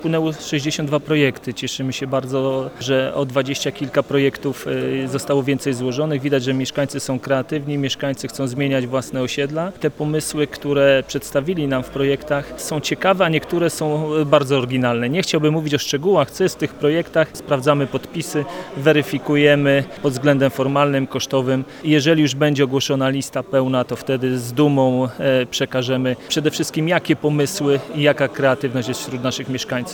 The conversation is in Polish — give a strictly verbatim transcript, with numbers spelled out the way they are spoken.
Wpłynęły sześćdziesiąt dwa projekty. Cieszymy się bardzo, że o dwadzieścia kilka projektów zostało więcej złożonych. Widać, że mieszkańcy są kreatywni, mieszkańcy chcą zmieniać własne osiedla. Te pomysły, które przedstawili nam w projektach, są ciekawe, a niektóre są bardzo oryginalne. Nie chciałbym mówić o szczegółach, co jest w tych projektach. Sprawdzamy podpisy, weryfikujemy pod względem formalnym, kosztowym. Jeżeli już będzie ogłoszona lista pełna, to wtedy z dumą przekażemy przede wszystkim, jakie pomysły i jaka kreatywność jest wśród naszych mieszkańców.